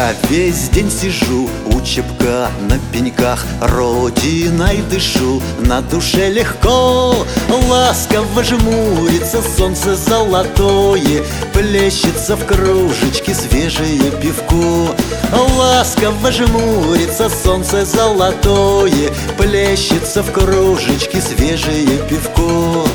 Я весь день сижу у чепка на пеньках, родиной дышу, на душе легко. Ласково жмурится солнце золотое, плещется в кружечке свежее пивко. Ласково жмурится солнце золотое, плещется в кружечке свежее пивко.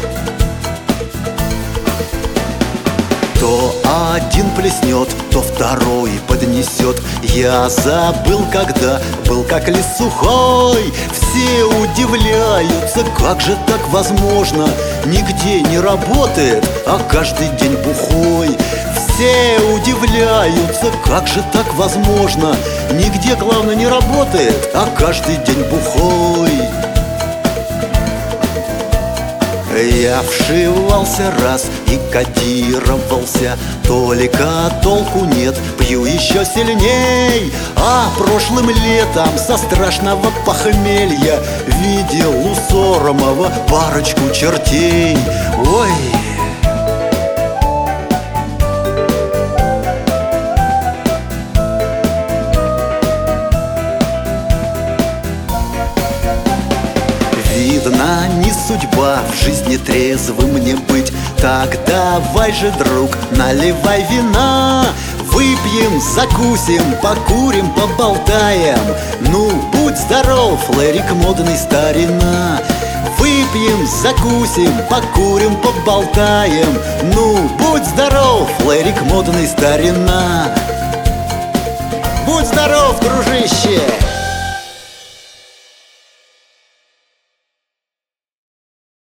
То один плеснет, то второй поднесет. Я забыл, когда был как лист сухой. Все удивляются, как же так возможно, нигде не работает, а каждый день бухой. Все удивляются, как же так возможно, нигде, главное, не работает, а каждый день бухой. Я вшивался раз и кодировался, только толку нет, пью еще сильней. А прошлым летом со страшного похмелья видел у Соромова парочку чертей. Ой! Видно, не судьба в жизни трезвым мне быть. Так давай же, друг, наливай вина. Выпьем, закусим, покурим, поболтаем. Ну, будь здоров, Лэрик модный старина. Выпьем, закусим, покурим, поболтаем. Ну, будь здоров, Лэрик модный старина. Будь здоров, дружище!